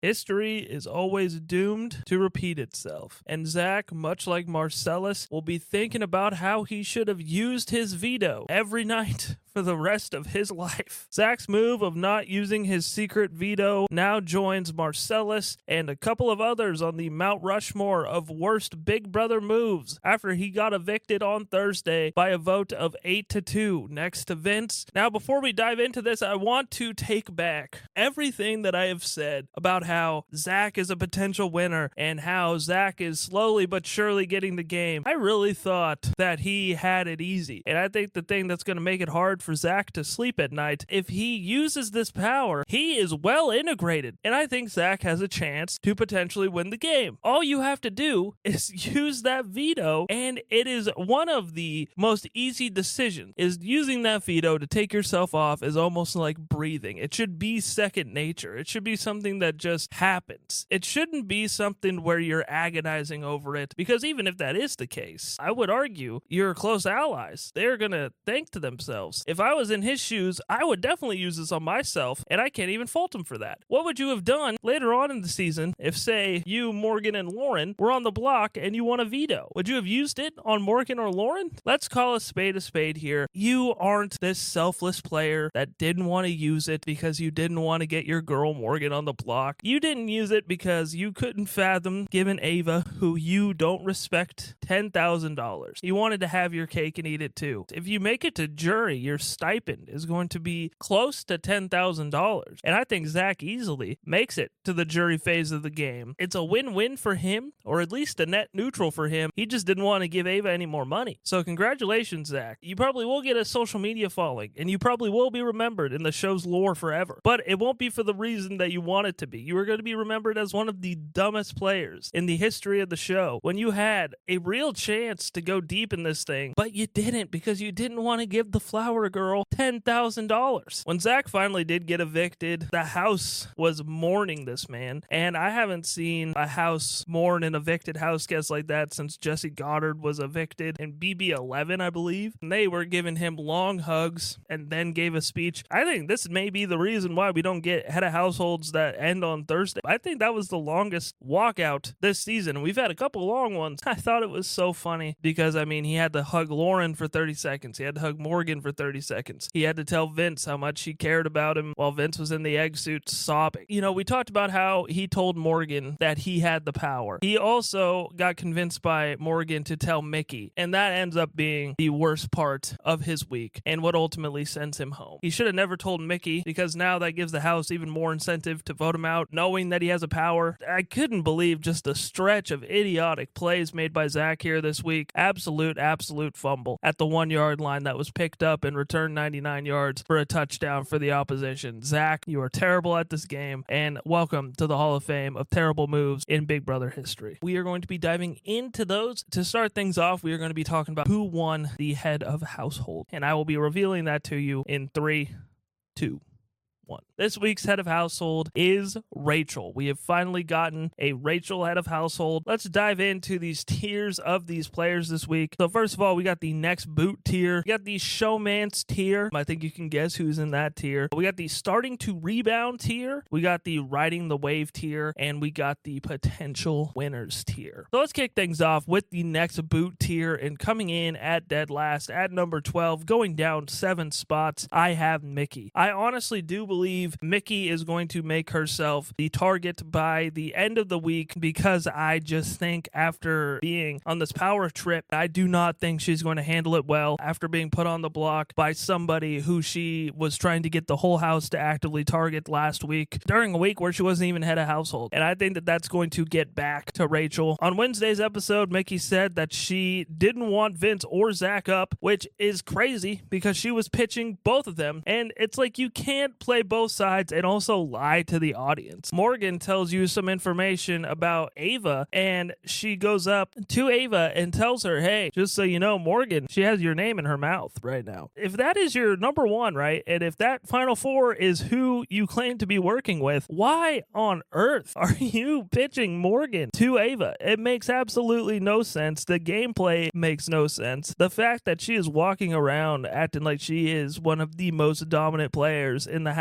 History is always doomed to repeat itself, and Zach, much like Marcellus, will be thinking about how he should have used his veto every night for the rest of his life. Zach's move of not using his secret veto now joins Marcellus and a couple of others on the Mount Rushmore of worst Big Brother moves after he got evicted on Thursday by a vote of 8-2 next to Vince. Now, before we dive into this, I want to take back everything that I have said about how Zach is a potential winner and how Zach is slowly but surely getting the game. I really thought that he had it easy, and I think the thing that's going to make it hard for Zach to sleep at night, if he uses this power, he is well integrated, and I think Zach has a chance to potentially win the game. All you have to do is use that veto, and it is one of the most easy decisions. Is using that veto to take yourself off is almost like breathing. It should be second nature. It should be something that just happens. It shouldn't be something where you're agonizing over it, because even if that is the case, I would argue your close allies, they're gonna think to themselves, if I was in his shoes, I would definitely use this on myself, and I can't even fault him for that. What would you have done later on in the season if, say, you, Morgan, and Lauren were on the block and you won a veto? Would you have used it on Morgan or Lauren? Let's call a spade here. You aren't this selfless player that didn't want to use it because you didn't want to get your girl Morgan on the block. You didn't use it because you couldn't fathom giving Ava, who you don't respect, $10,000. You wanted to have your cake and eat it too. If you make it to jury, your stipend is going to be close to $10,000. And I think Zach easily makes it to the jury phase of the game. It's a win-win for him, or at least a net neutral for him. He just didn't want to give Ava any more money. So congratulations, Zach. You probably will get a social media following, and you probably will be remembered in the show's lore forever. But it won't be for the reason that you want it to be. You are going to be remembered as one of the dumbest players in the history of the show, when you had a real chance to go deep in this thing, but you didn't because you didn't want to give the flower girl $10,000. When Zach finally did get evicted, the house was mourning this man, and I haven't seen a house mourn an evicted house guest like that since Jesse Goddard was evicted in BB11, I believe. And they were giving him long hugs and then gave a speech. I think this may be the reason why we don't get head of households that end on Thursday. I think that was the longest walkout this season. We've had a couple long ones. I thought it was so funny because, I mean, he had to hug Lauren for 30 seconds. He had to hug Morgan for 30 seconds. He had to tell Vince how much he cared about him while Vince was in the egg suit sobbing. You know, we talked about how he told Morgan that he had the power. He also got convinced by Morgan to tell Mickey, and that ends up being the worst part of his week and what ultimately sends him home. He should have never told Mickey, because now that gives the house even more incentive to vote him out, knowing that he has a power. I couldn't believe just a stretch of idiotic plays made by Zach here this week. Absolute fumble at the 1 yard line that was picked up and returned 99 yards for a touchdown for the opposition. Zach, you are terrible at this game, and welcome to the Hall of Fame of terrible moves in Big Brother history. We are going to be diving into those. To start things off, we are going to be talking about who won the head of household, and I will be revealing that to you in 3, 2, 1. This week's head of household is Rachel. We have finally gotten a Rachel head of household. Let's dive into these tiers of these players this week. So first of all, we got the next boot tier. We got the showmance tier. I think you can guess who's in that tier. We got the starting to rebound tier. We got the riding the wave tier. And we got the potential winners tier. So let's kick things off with the next boot tier. And coming in at dead last at number 12, going down 7 spots, I have Mickey. I honestly do believe Mickey is going to make herself the target by the end of the week, because I just think after being on this power trip, I do not think she's going to handle it well after being put on the block by somebody who she was trying to get the whole house to actively target last week during a week where she wasn't even head of household. And I think that that's going to get back to Rachel. On Wednesday's episode, Mickey said that she didn't want Vince or Zach up, which is crazy because she was pitching both of them. And it's like, you can't play both sides and also lie to the audience. Morgan tells you some information about Ava, and she goes up to Ava and tells her, hey, just so you know, Morgan, she has your name in her mouth right now. If that is your number one, right, and if that final four is who you claim to be working with, why on earth are you pitching Morgan to Ava? It makes absolutely no sense. The gameplay makes no sense. The fact that she is walking around acting like she is one of the most dominant players in the house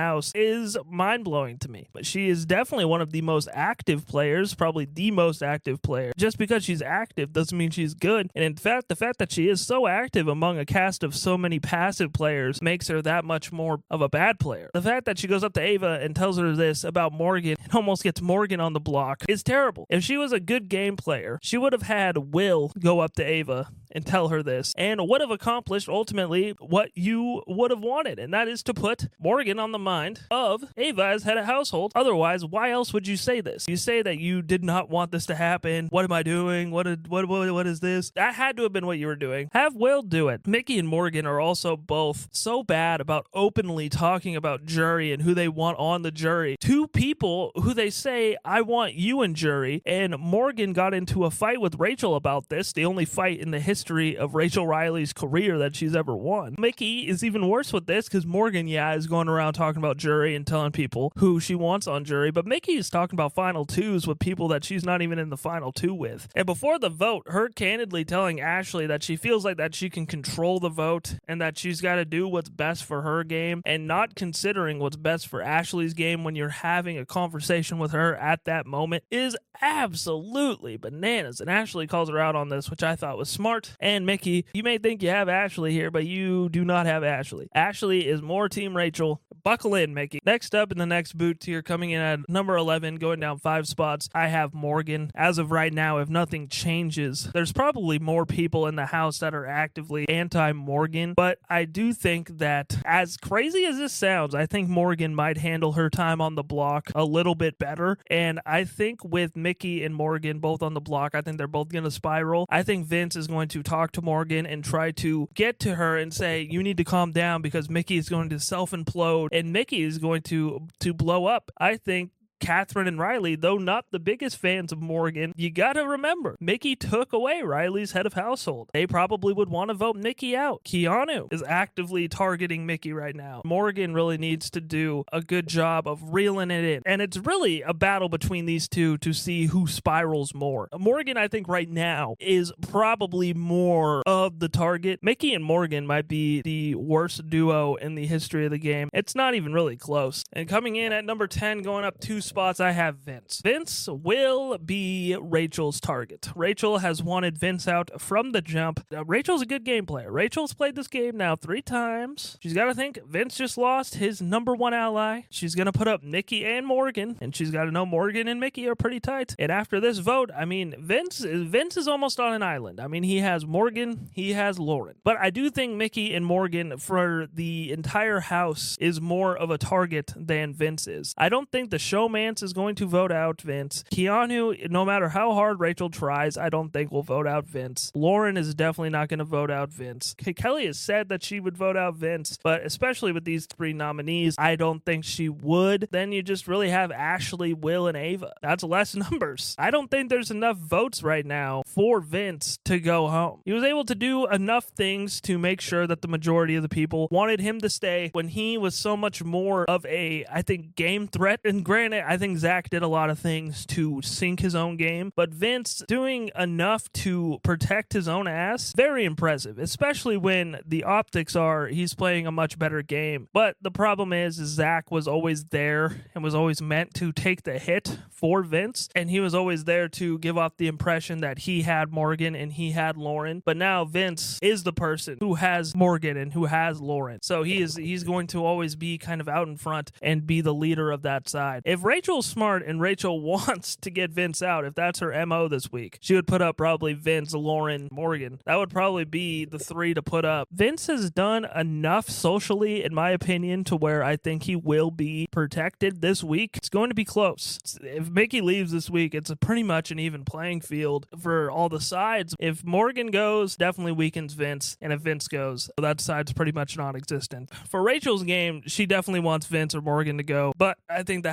house is mind-blowing to me. But she is definitely one of the most active players, probably the most active player. Just because she's active doesn't mean she's good. And in fact, the fact that she is so active among a cast of so many passive players makes her that much more of a bad player. The fact that she goes up to Ava and tells her this about Morgan and almost gets Morgan on the block is terrible. If she was a good game player, she would have had Will go up to Ava and tell her this, and would have accomplished ultimately what you would have wanted, and that is to put Morgan on the mind of Ava as head of household. Otherwise, why else would you say this? You say that you did not want this to happen. What am I doing? What is this? That had to have been what you were doing. Have Will do it. Mickey and Morgan are also both so bad about openly talking about jury and who they want on the jury. Two people who they say, I want you in jury, and Morgan got into a fight with Rachel about this, the only fight in the history of Rachel Riley's career that she's ever won. Mickey is even worse with this because Morgan, is going around talking about jury and telling people who she wants on jury, but Mickey is talking about final twos with people that she's not even in the final two with. And before the vote, her candidly telling Ashley that she feels like that she can control the vote and that she's got to do what's best for her game and not considering what's best for Ashley's game when you're having a conversation with her at that moment is absolutely bananas. And Ashley calls her out on this, which I thought was smart. And Mickey, you may think you have Ashley here, but you do not have Ashley. Ashley is more Team Rachel. Buckle in, Mickey. Next up in the next boot tier, coming in at number 11, going down 5 spots, I have Morgan. As of right now, if nothing changes, there's probably more people in the house that are actively anti-Morgan, but I do think that, as crazy as this sounds, I think Morgan might handle her time on the block a little bit better, and I think with Mickey and Morgan both on the block, I think they're both going to spiral. I think Vince is going to talk to Morgan and try to get to her and say, you need to calm down because Mickey is going to self-implode and Mickey is going to blow up. I think Catherine and Riley, though not the biggest fans of Morgan, you gotta remember, Mickey took away Riley's head of household. They probably would want to vote Mickey out. Keanu is actively targeting Mickey right now. Morgan really needs to do a good job of reeling it in. And it's really a battle between these two to see who spirals more. Morgan, I think right now, is probably more of the target. Mickey and Morgan might be the worst duo in the history of the game. It's not even really close. And coming in at number 10, going up 2 spots, I have Vince. Vince will be Rachel's target. Rachel has wanted Vince out from the jump. Rachel's a good game player. Rachel's played this game now 3 times. She's got to think Vince just lost his number 1 ally. She's going to put up Mickey and Morgan, and she's got to know Morgan and Mickey are pretty tight. And after this vote, I mean, Vince is almost on an island. I mean, he has Morgan, he has Lauren. But I do think Mickey and Morgan for the entire house is more of a target than Vince is. I don't think the showman is going to vote out Vince. Keanu, no matter how hard Rachel tries, I don't think will vote out Vince. Lauren is definitely not going to vote out Vince. Kelly has said that she would vote out Vince, but especially with these 3 nominees, I don't think she would. Then you just really have Ashley, Will, and Ava. That's less numbers. I don't think there's enough votes right now for Vince to go home. He was able to do enough things to make sure that the majority of the people wanted him to stay when he was so much more of a, I think, game threat. And granted, I think Zach did a lot of things to sink his own game, but Vince doing enough to protect his own ass, very impressive, especially when the optics are he's playing a much better game. But the problem is Zach was always there and was always meant to take the hit for Vince, and he was always there to give off the impression that he had Morgan and he had Lauren. But now Vince is the person who has Morgan and who has Lauren, so he's going to always be kind of out in front and be the leader of that side. If Rachel's smart and Rachel wants to get Vince out, if that's her MO this week, she would put up probably Vince, Lauren, Morgan. That would probably be the 3 to put up. Vince has done enough socially, in my opinion, to where I think he will be protected this week. It's going to be close. If Mickey leaves this week, it's pretty much an even playing field for all the sides. If Morgan goes, definitely weakens Vince, and if Vince goes, that side's pretty much non-existent. For Rachel's game, she definitely wants Vince or Morgan to go, but I think the house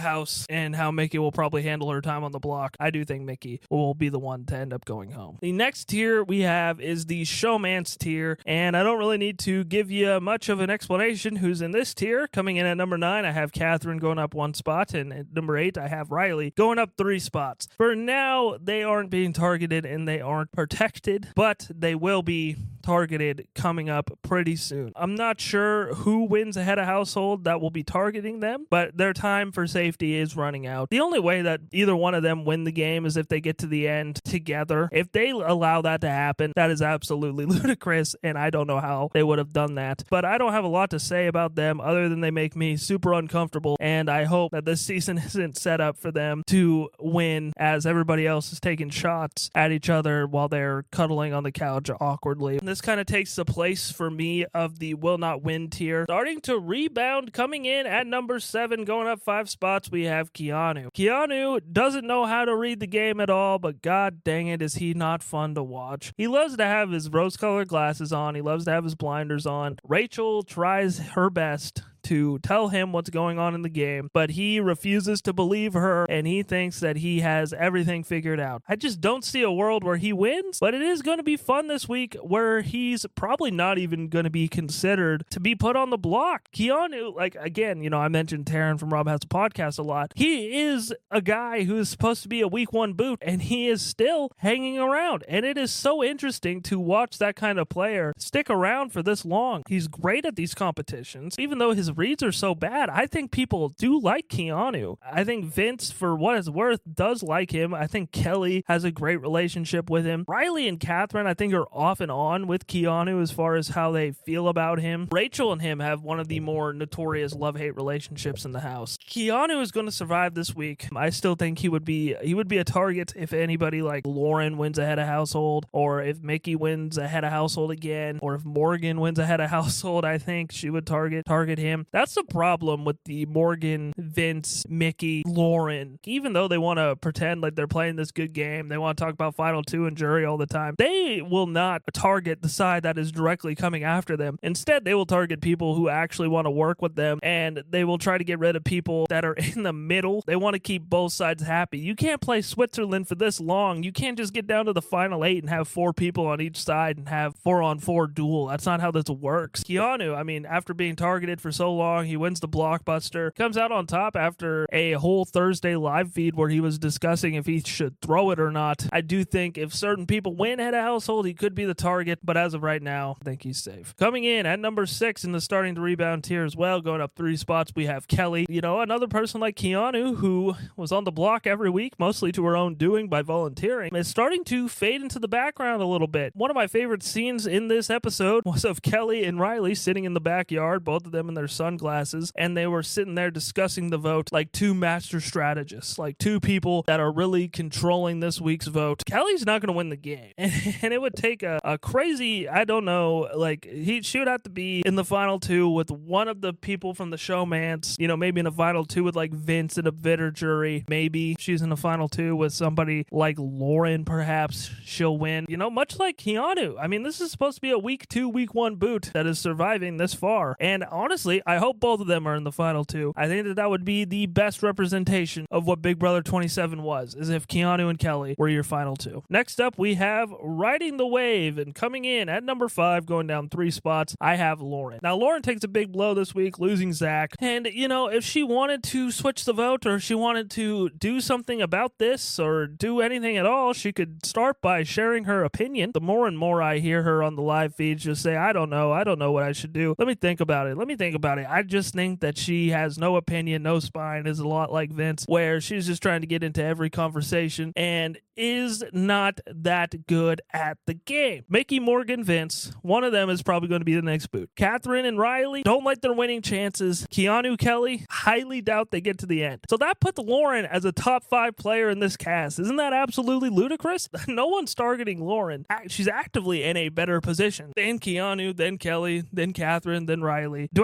and how Mickey will probably handle her time on the block, I do think Mickey will be the one to end up going home. The next tier we have is the Showmance tier, and I don't really need to give you much of an explanation who's in this tier. Coming in at number 9, I have Catherine going up 1 spot, and at number 8, I have Riley going up 3 spots. For now, they aren't being targeted and they aren't protected, but they will be targeted coming up pretty soon. I'm not sure who wins ahead of household that will be targeting them, but their time for safety is running out. The only way that either one of them win the game is if they get to the end together. If they allow that to happen, that is absolutely ludicrous, and I don't know how they would have done that. But I don't have a lot to say about them other than they make me super uncomfortable, and I hope that this season isn't set up for them to win as everybody else is taking shots at each other while they're cuddling on the couch awkwardly. And this kind of takes the place for me of the will not win tier. Starting to rebound, coming in at number 7, going up 5 spots, we have Keanu. Keanu doesn't know how to read the game at all, but god dang it, is he not fun to watch. He loves to have his rose-colored glasses on. He loves to have his blinders on. Rachel tries her best to tell him what's going on in the game, but he refuses to believe her, and he thinks that he has everything figured out. I just don't see a world where he wins, but it is going to be fun this week where he's probably not even going to be considered to be put on the block. Keanu, like, again, you know, I mentioned Taryn from Rob Has a Podcast a lot. He is a guy who is supposed to be a week 1 boot, and he is still hanging around, and it is so interesting to watch that kind of player stick around for this long. He's great at these competitions, even though his reads are so bad. I think people do like Keanu. I think Vince, for what it's worth, does like him. I think Kelly has a great relationship with him. Riley and Catherine, I think, are off and on with Keanu as far as how they feel about him. Rachel and him have one of the more notorious love-hate relationships in the house. Keanu is going to survive this week. I still think he would be a target if anybody like Lauren wins ahead of household, or if Mickey wins ahead of household again, or if Morgan wins ahead of household. I think she would target him. That's the problem with the Morgan, Vince, Mickey, Lauren. Even though they want to pretend like they're playing this good game, they want to talk about Final 2 and jury all the time, they will not target the side that is directly coming after them. Instead, they will target people who actually want to work with them, and they will try to get rid of people that are in the middle. They want to keep both sides happy. You can't play Switzerland for this long. You can't just get down to the final 8 and have 4 people on each side and have 4-on-4 duel. That's not how this works. Keanu, I mean, after being targeted for so long, he wins the blockbuster, comes out on top after a whole Thursday live feed where he was discussing if he should throw it or not. I do think if certain people win head of household, he could be the target, but as of right now, I think he's safe. Coming in at number 6 in the starting to rebound tier as well, going up 3 spots, we have Kelly. You know, another person like Keanu who was on the block every week, mostly to her own doing by volunteering, is starting to fade into the background a little bit. One of my favorite scenes in this episode was of Kelly and Riley sitting in the backyard, both of them in their sunglasses, and they were sitting there discussing the vote like 2 master strategists, like 2 people that are really controlling this week's vote. Kelly's not going to win the game, and it would take a crazy, I don't know, like she would have to be in the final 2 with one of the people from the Showmance, you know, maybe in the final 2 with like Vince and a bitter jury. Maybe she's in the final 2 with somebody like Lauren, perhaps she'll win, you know, much like Keanu. I mean, this is supposed to be a week 2, week 1 boot that is surviving this far, and honestly, I hope both of them are in the final 2. I think that would be the best representation of what Big Brother 27 was, is if Keanu and Kelly were your final 2. Next up, we have Riding the Wave, and coming in at number 5, going down 3 spots, I have Lauren. Now, Lauren takes a big blow this week, losing Zach, and, you know, if she wanted to switch the vote, or if she wanted to do something about this, or do anything at all, she could start by sharing her opinion. The more and more I hear her on the live feeds just say, I don't know what I should do. Let me think about it. I just think that she has no opinion, no spine, is a lot like Vince, where she's just trying to get into every conversation and is not that good at the game. Mickey, Morgan, Vince, one of them is probably going to be the next boot. Catherine and Riley, don't like their winning chances. Keanu, Kelly, highly doubt they get to the end. So that puts Lauren as a top 5 player in this cast. Isn't that absolutely ludicrous? No one's targeting Lauren. She's actively in a better position than Keanu, then Kelly, then Catherine, then Riley. Do I think she's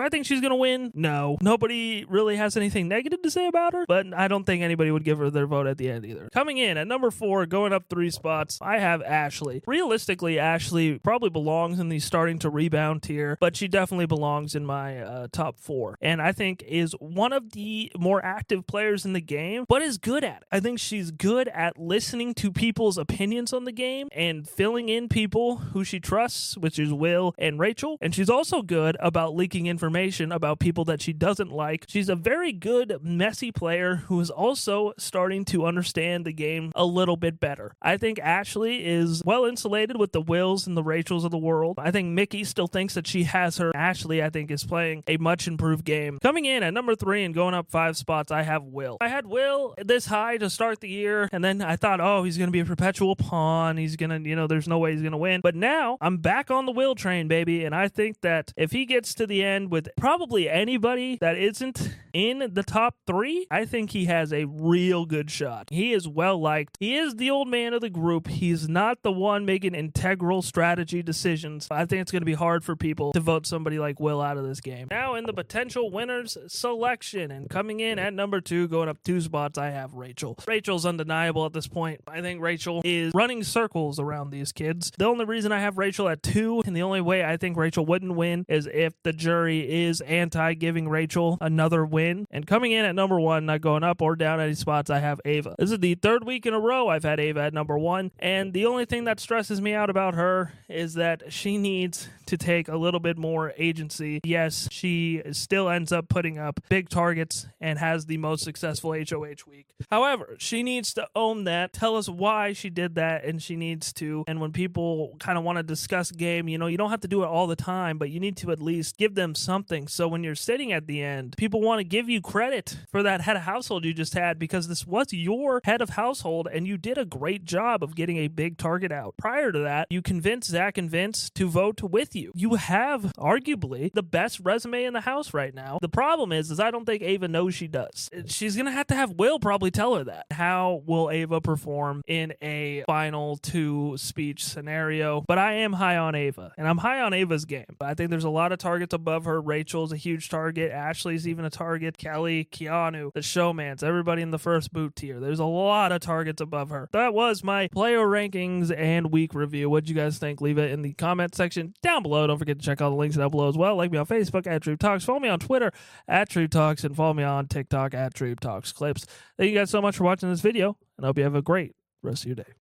going to win? No. Nobody really has anything negative to say about her, but I don't think anybody would give her their vote at the end either. Coming in at number 4, going up 3 spots, I have Ashley. Realistically, Ashley probably belongs in the starting to rebound tier, but she definitely belongs in my top 4. And I think is one of the more active players in the game, but is good at it. I think she's good at listening to people's opinions on the game and filling in people who she trusts, which is Will and Rachel. And she's also good about leaking information about people that she doesn't like. She's a very good, messy player who is also starting to understand the game a little bit better. I think Ashley is well insulated with the Wills and the Rachels of the world. I think Mickey still thinks that she has her. Ashley, I think, is playing a much improved game. Coming in at number 3 and going up 5 spots, I have Will. I had Will this high to start the year, and then I thought, oh, he's going to be a perpetual pawn. He's going to, there's no way he's going to win. But now I'm back on the Will train, baby, and I think that if he gets to the end with probably anybody that isn't in the top 3, I think he has a real good shot. He is well liked. He is the old man of the group. He's not the one making integral strategy decisions. I think it's going to be hard for people to vote somebody like Will out of this game. Now in the potential winners selection, and coming in at number 2, going up 2 spots, I have Rachel. Rachel's undeniable at this point. I think Rachel is running circles around these kids. The only reason I have Rachel at 2, and the only way I think Rachel wouldn't win, is if the jury is anti-giving Rachel another win. And coming in at number 1, not going up or down any spots, I have Ava. This is the 3rd week in a row I've had Ava at number 1, and the only thing that stresses me out about her is that she needs to take a little bit more agency. Yes, she still ends up putting up big targets and has the most successful HOH week. However, she needs to own that, tell us why she did that, and she needs to, and when people kind of want to discuss game, you don't have to do it all the time, but you need to at least give them something. So when you're sitting at the end, people want to give you credit for that head of household you just had, because this was your head of household and you did a great job of getting a big target out. Prior to that, you convinced Zach and Vince to vote with you. You have arguably the best resume in the house right now. The problem is I don't think Ava knows she does. She's going to have Will probably tell her that. How will Ava perform in a final 2 speech scenario? But I am high on Ava, and I'm high on Ava's game. I think there's a lot of targets above her. Rachel's a huge target. Ashley's even a target. Kelly, Keanu, the Showmans, everybody in the first boot tier. There's a lot of targets above her. That was my player rankings and week review. What'd you guys think? Leave it in the comment section down below. Don't forget to check out the links down below as well. Like me on Facebook at Troop Talks. Follow me on Twitter at Troop Talks, and follow me on TikTok at Troop Talks Clips. Thank you guys so much for watching this video, and I hope you have a great rest of your day.